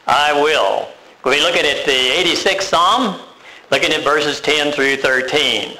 I will. We'll be looking at the 86th Psalm, looking at verses 10 through 13.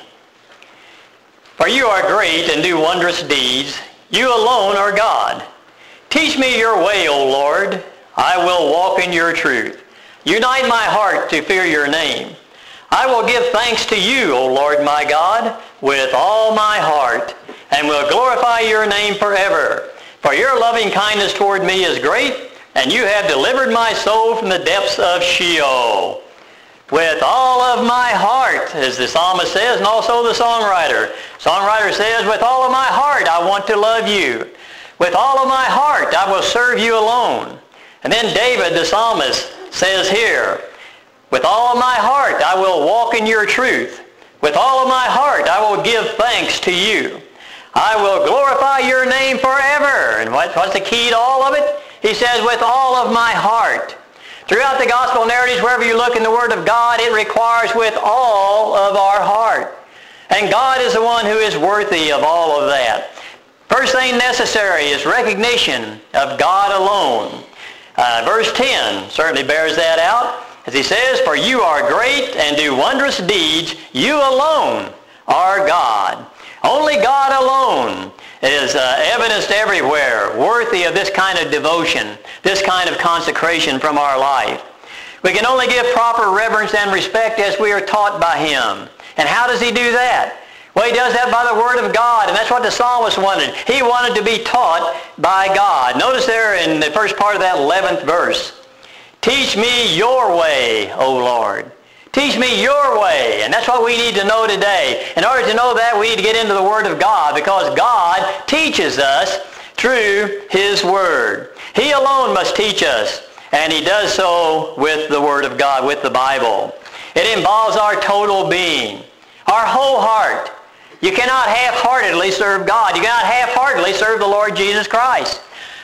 For you are great and do wondrous deeds. You alone are God. Teach me your way, O Lord. I will walk in your truth. Unite my heart to fear your name. I will give thanks to you, O Lord my God, with all my heart, and will glorify your name forever. For your loving kindness toward me is great, and you have delivered my soul from the depths of Sheol. With all of my heart, as the psalmist says, and also the songwriter. Songwriter says, with all of my heart I want to love you. With all of my heart I will serve you alone. And then David, the psalmist, says here, with all of my heart I will walk in your truth. With all of my heart I will give thanks to you. I will glorify your name forever. And what's the key to all of it? He says, with all of my heart. Throughout the gospel narratives, wherever you look in the Word of God, it requires with all of our heart. And God is the one who is worthy of all of that. First thing necessary is recognition of God alone. Verse 10 certainly bears that out. As he says, for you are great and do wondrous deeds. You alone are God. Only God alone is evidenced everywhere, worthy of this kind of devotion, this kind of consecration from our life. We can only give proper reverence and respect as we are taught by him. And how does he do that? Well, he does that by the Word of God, and that's what the psalmist wanted. He wanted to be taught by God. Notice there in the first part of that 11th verse, teach me your way, O Lord. Teach me your way. And that's what we need to know today. In order to know that, we need to get into the Word of God, because God teaches us through his Word. He alone must teach us, and he does so with the Word of God, with the Bible. It involves our total being, our whole heart. You cannot half-heartedly serve God. You cannot half-heartedly serve the Lord Jesus Christ.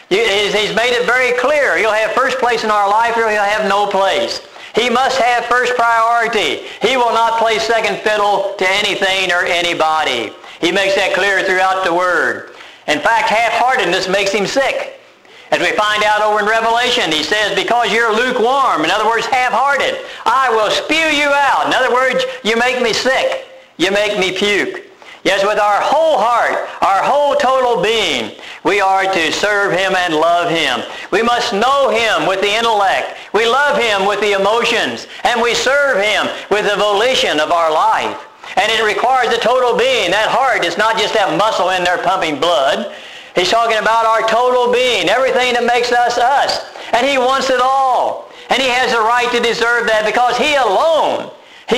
He's made it very clear. He'll have first place in our life, or he'll have no place. He must have first priority. He will not play second fiddle to anything or anybody. He makes that clear throughout the Word. In fact, half-heartedness makes him sick. As we find out over in Revelation, he says, because you're lukewarm, in other words, half-hearted, I will spew you out. In other words, you make me sick. You make me puke. Yes, with our whole heart, our whole total being, we are to serve him and love him. We must know him with the intellect. We love him with the emotions. And we serve him with the volition of our life. And it requires the total being. That heart is not just that muscle in there pumping blood. He's talking about our total being, everything that makes us us. And he wants it all. And he has the right to deserve that, because he alone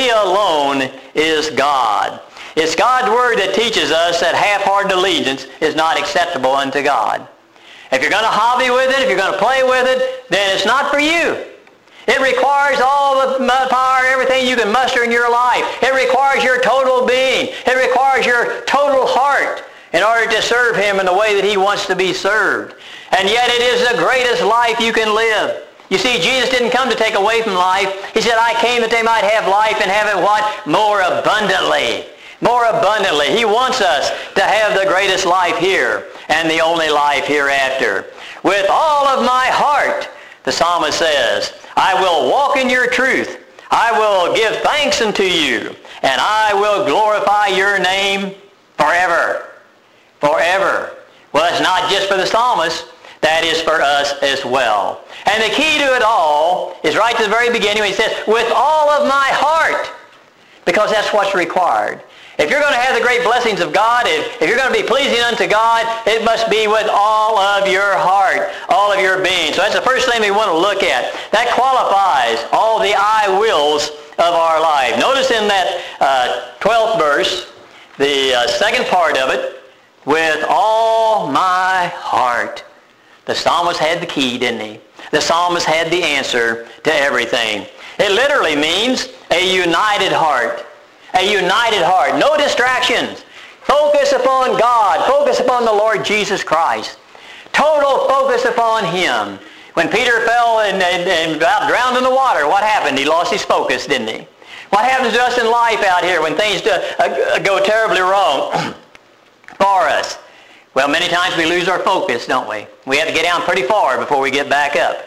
is God. It's God's Word that teaches us that half-hearted allegiance is not acceptable unto God. If you're going to hobby with it, if you're going to play with it, then it's not for you. It requires all the power, everything you can muster in your life. It requires your total being. It requires your total heart in order to serve him in the way that he wants to be served. And yet it is the greatest life you can live. You see, Jesus didn't come to take away from life. He said, I came that they might have life and have it what? More abundantly. More abundantly. He wants us to have the greatest life here and the only life hereafter. With all of my heart, the psalmist says, I will walk in your truth. I will give thanks unto you, and I will glorify your name forever. Forever. Well, it's not just for the psalmist. That is for us as well. And the key to it all is right to the very beginning when he says, with all of my heart, because that's what's required. If you're going to have the great blessings of God, if you're going to be pleasing unto God, it must be with all of your heart, all of your being. So that's the first thing we want to look at. That qualifies all the I wills of our life. Notice in that 12th verse, the second part of it, with all my heart. The psalmist had the key, didn't he? The psalmist had the answer to everything. It literally means a united heart. A united heart. No distractions. Focus upon God. Focus upon the Lord Jesus Christ. Total focus upon him. When Peter fell and about drowned in the water, what happened? He lost his focus, didn't he? What happens to us in life out here when things go terribly wrong for us? Well, many times we lose our focus, don't we? We have to get down pretty far before we get back up.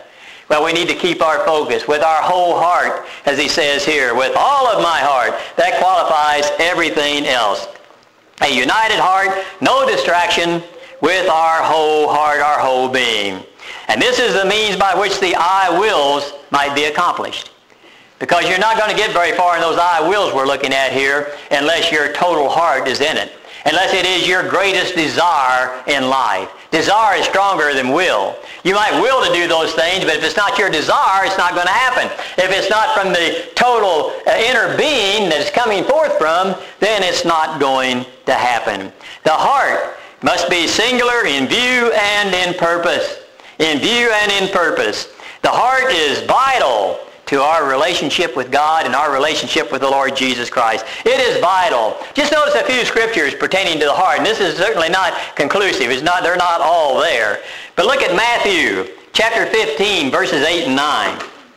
Well, we need to keep our focus with our whole heart, as he says here, with all of my heart. That qualifies everything else. A united heart, no distraction, with our whole heart, our whole being. And this is the means by which the I wills might be accomplished. Because you're not going to get very far in those I wills we're looking at here unless your total heart is in it. Unless it is your greatest desire in life. Desire is stronger than will. You might will to do those things, but if it's not your desire, it's not going to happen. If it's not from the total inner being that it's coming forth from, then it's not going to happen. The heart must be singular in view and in purpose. In view and in purpose. The heart is vital to our relationship with God and our relationship with the Lord Jesus Christ. It is vital. Just notice a few scriptures pertaining to the heart, and this is certainly not conclusive. They're not all there. But look at Matthew chapter 15, verses 8 and 9.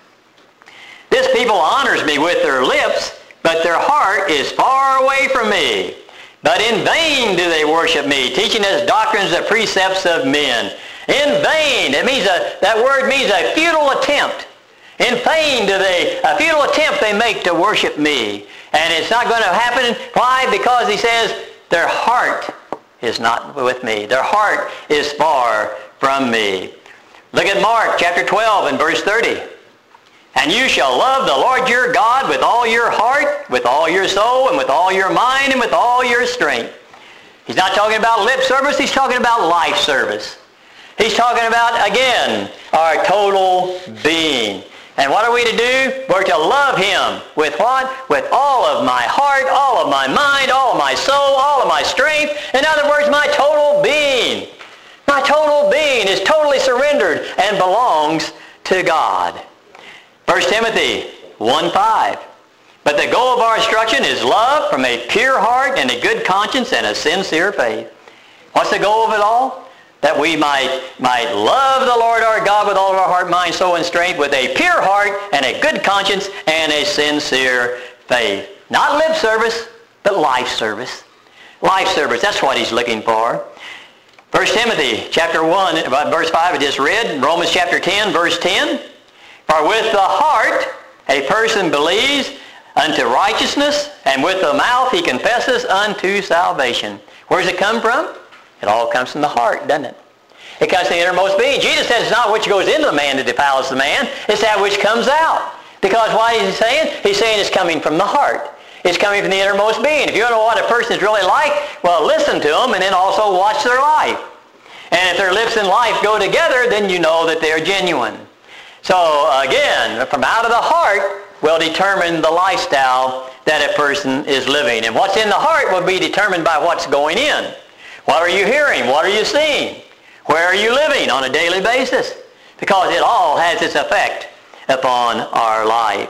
This people honors me with their lips, but their heart is far away from me. But in vain do they worship me, teaching as doctrines the precepts of men. In vain. It means that word means a futile attempt. In vain a futile attempt they make to worship me. And it's not going to happen. Why? Because he says their heart is not with me. Their heart is far from me. Look at Mark chapter 12 and verse 30. And you shall love the Lord your God with all your heart, with all your soul, and with all your mind, and with all your strength. He's not talking about lip service. He's talking about life service. He's talking about, again, our total being. And what are we to do? We're to love him with what? With all of my heart, all of my mind, all of my soul, all of my strength. In other words, my total being. My total being is totally surrendered and belongs to God. 1 Timothy 1:5. But the goal of our instruction is love from a pure heart and a good conscience and a sincere faith. What's the goal of it all? That we might love the Lord our God with all of our heart, mind, soul, and strength, with a pure heart and a good conscience and a sincere faith. Not lip service, but life service. Life service, that's what he's looking for. 1 Timothy chapter 1, verse 5 I just read. Romans chapter 10, verse 10. For with the heart a person believes unto righteousness, and with the mouth he confesses unto salvation. Where does it come from? It all comes from the heart, doesn't it? It comes from the innermost being. Jesus says it's not which goes into the man that defiles the man. It's that which comes out. Because what is he saying? He's saying it's coming from the heart. It's coming from the innermost being. If you don't know what a person is really like, well, listen to them and then also watch their life. And if their lips and life go together, then you know that they're genuine. So again, from out of the heart will determine the lifestyle that a person is living. And what's in the heart will be determined by what's going in. What are you hearing? What are you seeing? Where are you living on a daily basis? Because it all has its effect upon our life.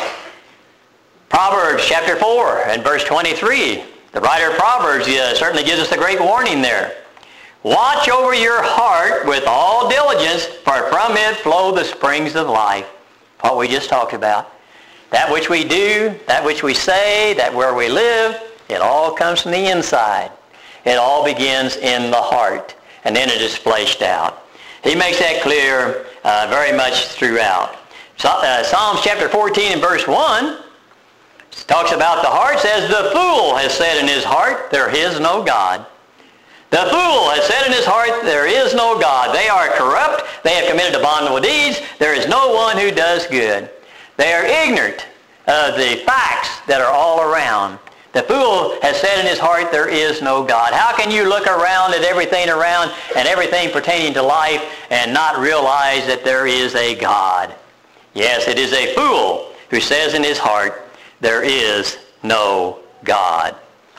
Proverbs chapter 4 and verse 23. The writer of Proverbs certainly gives us a great warning there. Watch over your heart with all diligence, for from it flow the springs of life. What we just talked about. That which we do, that which we say, that where we live, it all comes from the inside. It all begins in the heart, and then it is fleshed out. He makes that clear very much throughout. Psalms chapter 14 and verse 1 talks about the heart, says, the fool has said in his heart, there is no God. The fool has said in his heart, there is no God. They are corrupt. They have committed abominable deeds. There is no one who does good. They are ignorant of the facts that are all around. The fool has said in his heart, there is no God. How can you look around at everything around and everything pertaining to life and not realize that there is a God? Yes, it is a fool who says in his heart, there is no God.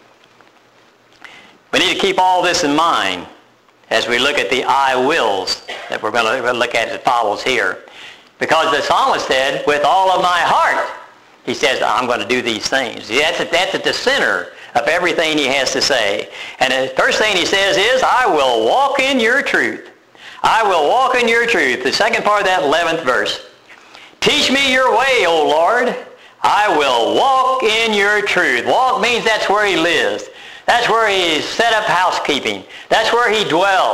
We need to keep all this in mind as we look at the I wills that we're going to look at that follows here. Because the psalmist said, with all of my heart, he says, I'm going to do these things. That's at the center of everything he has to say. And the first thing he says is, I will walk in your truth. I will walk in your truth. The second part of that 11th verse. Teach me your way, O Lord. I will walk in your truth. Walk means that's where he lives. That's where he's set up housekeeping. That's where he dwells.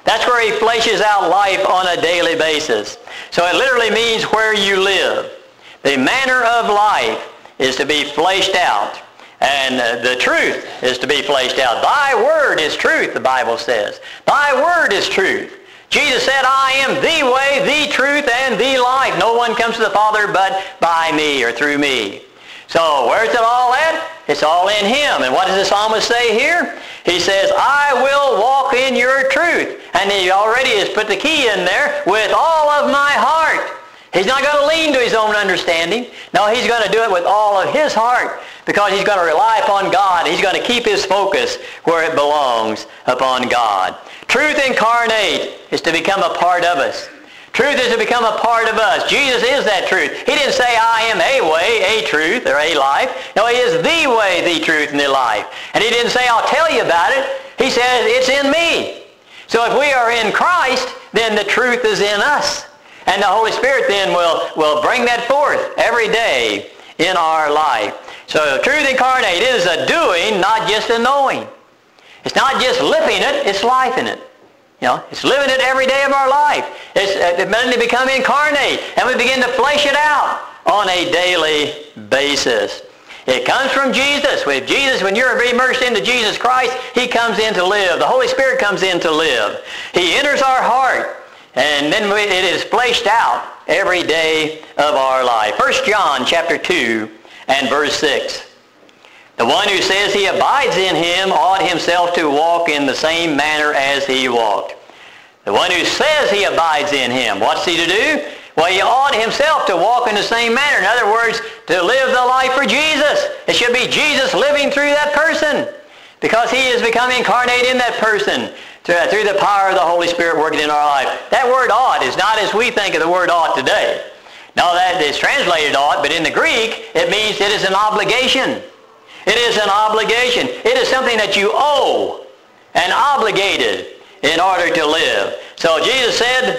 That's where he fleshes out life on a daily basis. So it literally means where you live. The manner of life is to be fleshed out. And the truth is to be fleshed out. Thy word is truth, the Bible says. Thy word is truth. Jesus said, I am the way, the truth, and the life. No one comes to the Father but by me or through me. So where's it all at? It's all in him. And what does the psalmist say here? He says, I will walk in your truth. And he already has put the key in there, with all of my heart. He's not going to lean to his own understanding. No, he's going to do it with all of his heart, because he's going to rely upon God. He's going to keep his focus where it belongs, upon God. Truth incarnate is to become a part of us. Truth is to become a part of us. Jesus is that truth. He didn't say, I am a way, a truth, or a life. No, he is the way, the truth, and the life. And he didn't say, I'll tell you about it. He says, it's in me. So if we are in Christ, then the truth is in us. And the Holy Spirit then will bring that forth every day in our life. So truth incarnate is a doing, not just a knowing. It's not just living it, it's life in it. You know, it's living it every day of our life. It's meant to become incarnate, and we begin to flesh it out on a daily basis. It comes from Jesus. With Jesus, when you're immersed into Jesus Christ, he comes in to live. The Holy Spirit comes in to live. He enters our heart, and then it is fleshed out every day of our life. 1 John chapter 2 and verse 6. The one who says he abides in him ought himself to walk in the same manner as he walked. The one who says he abides in him, what's he to do? Well, he ought himself to walk in the same manner. In other words, to live the life for Jesus. It should be Jesus living through that person, because he has become incarnate in that person through the power of the Holy Spirit working in our life. That word ought is not as we think of the word ought today. No, that is translated ought, but in the Greek, it means it is an obligation. It is an obligation. It is something that you owe and obligated in order to live. So Jesus said,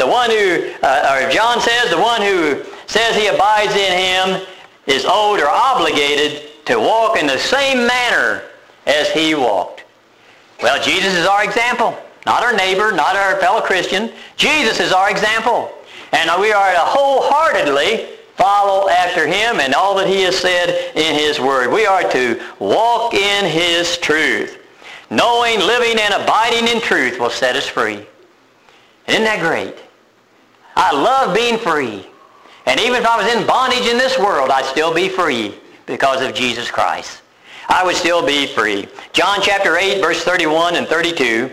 John says, the one who says he abides in him is owed or obligated to walk in the same manner as he walked. Well, Jesus is our example. Not our neighbor, not our fellow Christian. Jesus is our example. And we are to wholeheartedly follow after him and all that he has said in his word. We are to walk in his truth. Knowing, living, and abiding in truth will set us free. Isn't that great? I love being free. And even if I was in bondage in this world, I'd still be free because of Jesus Christ. I would still be free. John chapter 8, verse 31 and 32.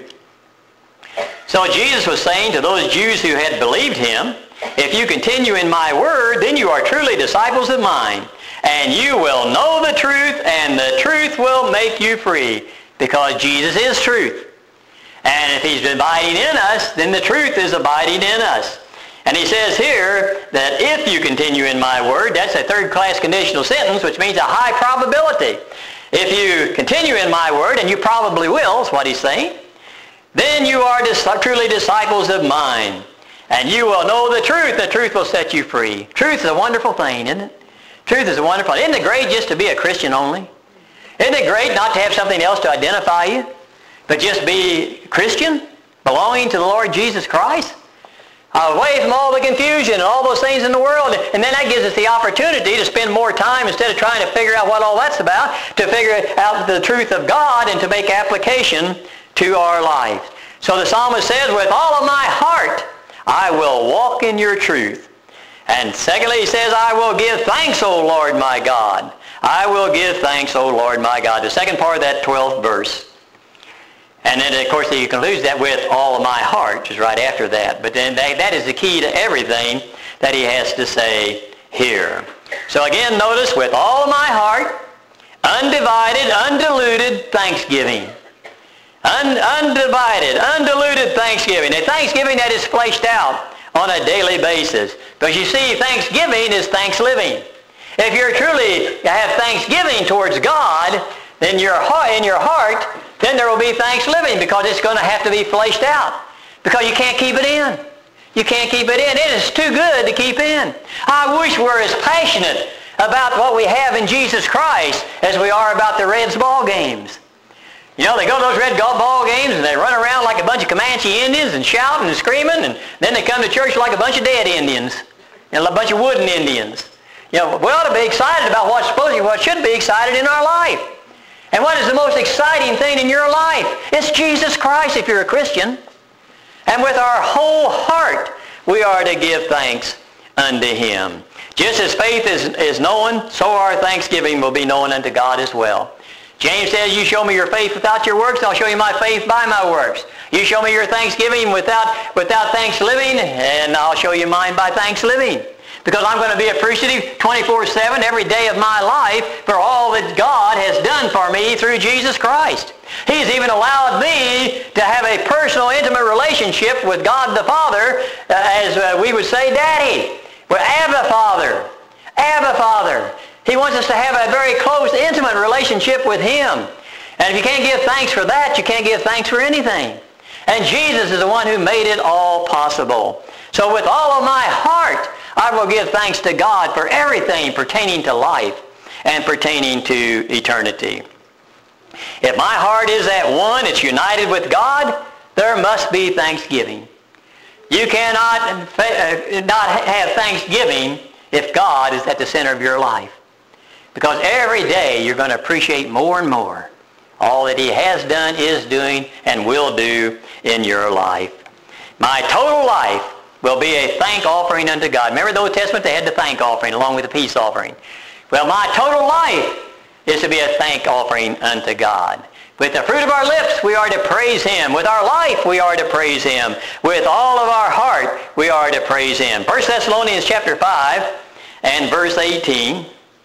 So Jesus was saying to those Jews who had believed him, if you continue in my word, then you are truly disciples of mine, and you will know the truth, and the truth will make you free, because Jesus is truth. And if he's abiding in us, then the truth is abiding in us. And he says here that if you continue in my word, that's a third-class conditional sentence, which means a high probability. If you continue in my word, and you probably will, is what he's saying, then you are truly disciples of mine. And you will know the truth will set you free. Truth is a wonderful thing, isn't it? Truth is a wonderful thing. Isn't it great just to be a Christian only? Isn't it great not to have something else to identify you, but just be Christian, belonging to the Lord Jesus Christ? Away from all the confusion and all those things in the world. And then that gives us the opportunity to spend more time, instead of trying to figure out what all that's about, to figure out the truth of God and to make application to our lives. So the psalmist says, with all of my heart, I will walk in your truth. And secondly, he says, I will give thanks, O Lord my God. I will give thanks, O Lord my God. The second part of that 12th verse. And then, of course, he concludes that with all of my heart, which is right after that. But then that is the key to everything that he has to say here. So again, notice, with all of my heart, undivided, undiluted thanksgiving. Undivided, undiluted thanksgiving. A thanksgiving that is fleshed out on a daily basis. Because you see, thanksgiving is thanks-living. If you're truly have thanksgiving towards God, then in your heart, then there will be thanks-living, because it's going to have to be fleshed out. Because you can't keep it in. You can't keep it in. It is too good to keep in. I wish we're as passionate about what we have in Jesus Christ as we are about the Reds ball games. You know, they go to those red golf ball games and they run around like a bunch of Comanche Indians and shouting and screaming, and then they come to church like a bunch of dead Indians and a bunch of wooden Indians. You know, we ought to be excited about what should be excited in our life. And what is the most exciting thing in your life? It's Jesus Christ if you're a Christian. And with our whole heart, we are to give thanks unto Him. Just as faith is known, so our thanksgiving will be known unto God as well. James says, you show me your faith without your works, I'll show you my faith by my works. You show me your thanksgiving without thanks living, and I'll show you mine by thanks living. Because I'm going to be appreciative 24/7 every day of my life for all that God has done for me through Jesus Christ. He's even allowed me to have a personal, intimate relationship with God the Father, as we would say, Daddy. Well, Abba Father. Abba Father. He wants us to have a very close, intimate relationship with Him. And if you can't give thanks for that, you can't give thanks for anything. And Jesus is the one who made it all possible. So with all of my heart, I will give thanks to God for everything pertaining to life and pertaining to eternity. If my heart is at one, it's united with God, there must be thanksgiving. You cannot not have thanksgiving if God is at the center of your life. Because every day you're going to appreciate more and more all that He has done, is doing, and will do in your life. My total life will be a thank offering unto God. Remember the Old Testament, they had the thank offering along with the peace offering. Well, my total life is to be a thank offering unto God. With the fruit of our lips, we are to praise Him. With our life, we are to praise Him. With all of our heart, we are to praise Him. 1 Thessalonians chapter 5 and verse 18.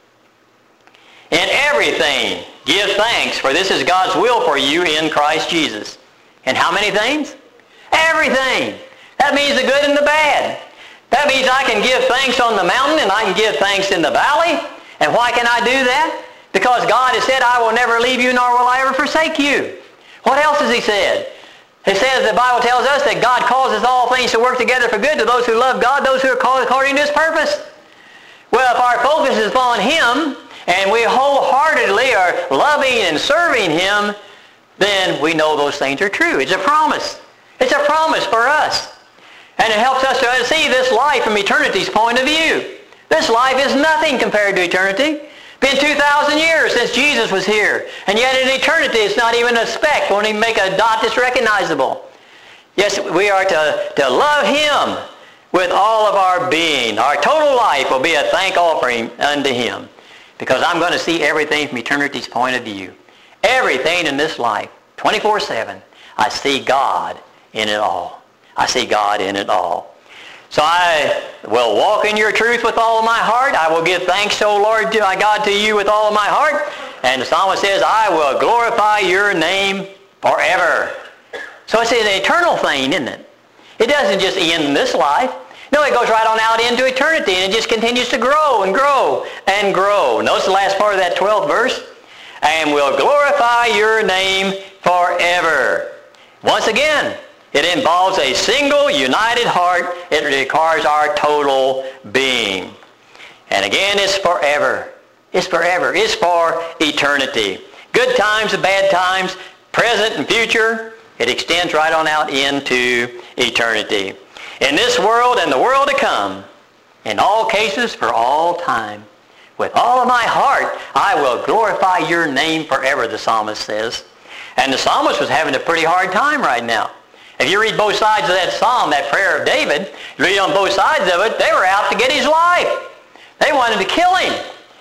In everything, give thanks, for this is God's will for you in Christ Jesus. And how many things? Everything. That means the good and the bad. That means I can give thanks on the mountain and I can give thanks in the valley. And why can I do that? Because God has said, I will never leave you nor will I ever forsake you. What else has He said? He says, the Bible tells us that God causes all things to work together for good to those who love God, those who are called according to His purpose. Well, if our focus is upon Him and we wholeheartedly are loving and serving Him, then we know those things are true. It's a promise. It's a promise for us. And it helps us to see this life from eternity's point of view. This life is nothing compared to eternity. Been 2,000 years since Jesus was here. And yet in eternity it's not even a speck. Won't even make a dot that's recognizable. Yes, we are to love Him with all of our being. Our total life will be a thank offering unto Him. Because I'm going to see everything from eternity's point of view. Everything in this life, 24/7, I see God in it all. I see God in it all. So I will walk in your truth with all of my heart. I will give thanks, O Lord, my God, to you with all of my heart. And the psalmist says, I will glorify your name forever. So it's an eternal thing, isn't it? It doesn't just end in this life. No, it goes right on out into eternity, and it just continues to grow and grow and grow. Notice the last part of that 12th verse. And will glorify your name forever. Once again, it involves a single, united heart. It requires our total being. And again, it's forever. It's forever. It's for eternity. Good times and bad times, present and future, it extends right on out into eternity. In this world and the world to come, in all cases for all time, with all of my heart, I will glorify your name forever, the psalmist says. And the psalmist was having a pretty hard time right now. If you read both sides of that psalm, that prayer of David, you read on both sides of it, they were out to get his life. They wanted to kill him.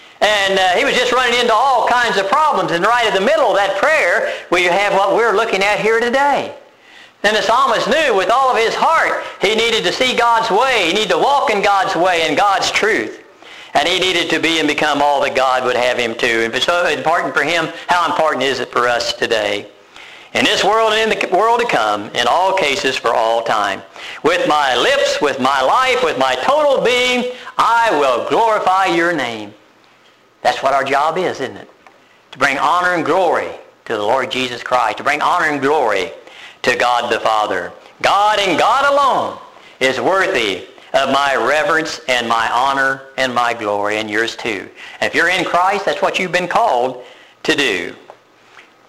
And he was just running into all kinds of problems. And right in the middle of that prayer, we have what we're looking at here today. Then the psalmist knew with all of his heart he needed to see God's way. He needed to walk in God's way and God's truth. And he needed to be and become all that God would have him to. And if it's so important for him, how important is it for us today? In this world and in the world to come, in all cases for all time. With my lips, with my life, with my total being, I will glorify your name. That's what our job is, isn't it? To bring honor and glory to the Lord Jesus Christ. To bring honor and glory to God the Father. God and God alone is worthy of my reverence and my honor and my glory, and yours too. And if you're in Christ, that's what you've been called to do. Well,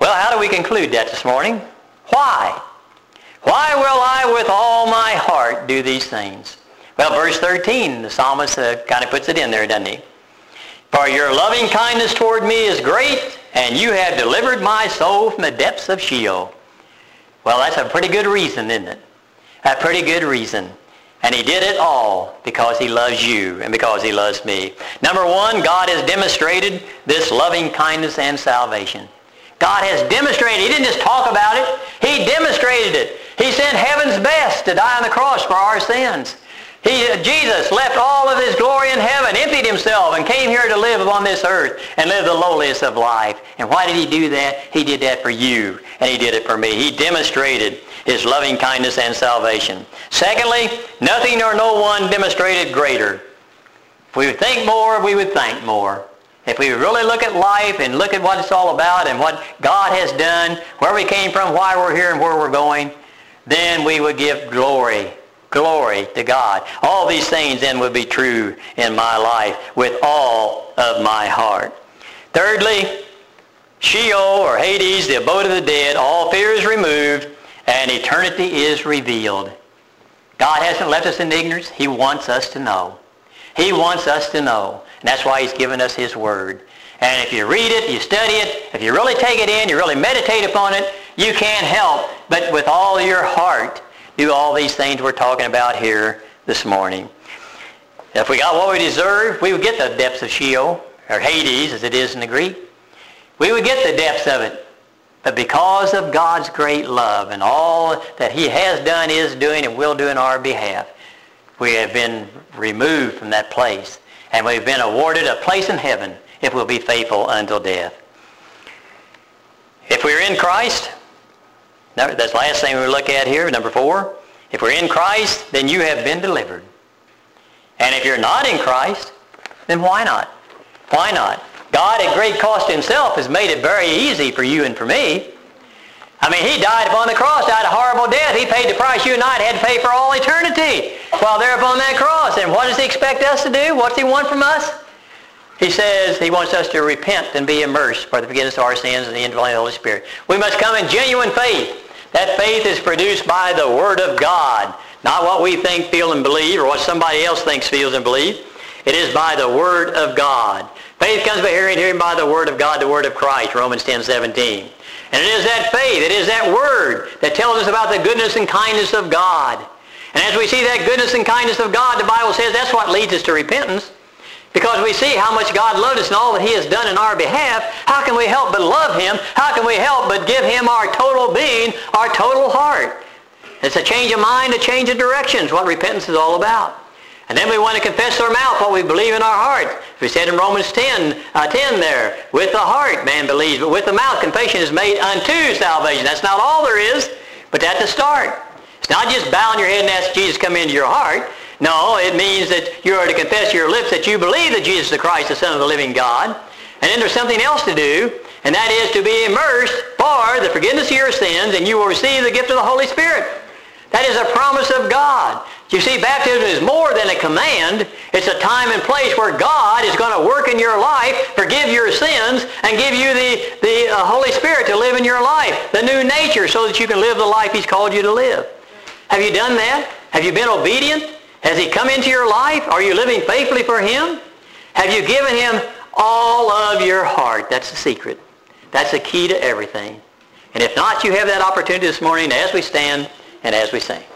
Well, how do we conclude that this morning? Why? Why will I with all my heart do these things? Well, verse 13, the psalmist kind of puts it in there, doesn't he? For your loving kindness toward me is great, and you have delivered my soul from the depths of Sheol. Well, that's a pretty good reason, isn't it? A pretty good reason. And he did it all because he loves you and because he loves me. Number one, God has demonstrated this loving kindness and salvation. God has demonstrated. He didn't just talk about it. He demonstrated it. He sent heaven's best to die on the cross for our sins. Jesus left all of his glory in heaven, emptied himself, and came here to live upon this earth and live the lowliest of life. And why did he do that? He did that for you, and he did it for me. He demonstrated his loving kindness and salvation. Secondly, nothing or no one demonstrated greater. If we would think more, we would thank more. If we really look at life and look at what it's all about and what God has done, where we came from, why we're here, and where we're going, then we would give glory to God. All these things then would be true in my life with all of my heart. Thirdly, Sheol or Hades, the abode of the dead, all fear is removed and eternity is revealed. God hasn't left us in ignorance. He wants us to know. He wants us to know. And that's why he's given us his word. And if you read it, you study it, if you really take it in, you really meditate upon it, you can't help but with all your heart do all these things we're talking about here this morning. If we got what we deserve, we would get the depths of Sheol, or Hades as it is in the Greek. We would get the depths of it. But because of God's great love and all that he has done, is doing, and will do in our behalf, we have been removed from that place. And we've been awarded a place in heaven if we'll be faithful until death. If we're in Christ, that's the last thing we look at here, number 4. If we're in Christ, then you have been delivered. And if you're not in Christ, then why not? Why not? God, at great cost to himself, has made it very easy for you and for me. I mean, he died upon the cross, died a horrible death. He paid the price you and I had to pay for all eternity while there upon that cross. And what does he expect us to do? What does he want from us? He says he wants us to repent and be immersed for the forgiveness of our sins and the indwelling of the Holy Spirit. We must come in genuine faith. That faith is produced by the Word of God. Not what we think, feel, and believe, or what somebody else thinks, feels, and believes. It is by the Word of God. Faith comes by hearing, hearing by the Word of God, the Word of Christ, Romans 10:17. And it is that faith, it is that Word that tells us about the goodness and kindness of God. And as we see that goodness and kindness of God, the Bible says that's what leads us to repentance. Because we see how much God loved us and all that he has done in our behalf, how can we help but love him? How can we help but give him our total being, our total heart? It's a change of mind, a change of direction is what repentance is all about. And then we want to confess with our mouth what we believe in our heart. We said in Romans 10 there, with the heart man believes, but with the mouth confession is made unto salvation. That's not all there is, but that's the start. It's not just bowing your head and ask Jesus to come into your heart. No, it means that you are to confess your lips that you believe that Jesus is the Christ, the Son of the living God. And then there's something else to do, and that is to be immersed for the forgiveness of your sins, and you will receive the gift of the Holy Spirit. That is a promise of God. You see, baptism is more than a command. It's a time and place where God is going to work in your life, forgive your sins, and give you the Holy Spirit to live in your life, the new nature, so that you can live the life he's called you to live. Have you done that? Have you been obedient? Has he come into your life? Are you living faithfully for him? Have you given him all of your heart? That's the secret. That's the key to everything. And if not, you have that opportunity this morning as we stand and as we sing.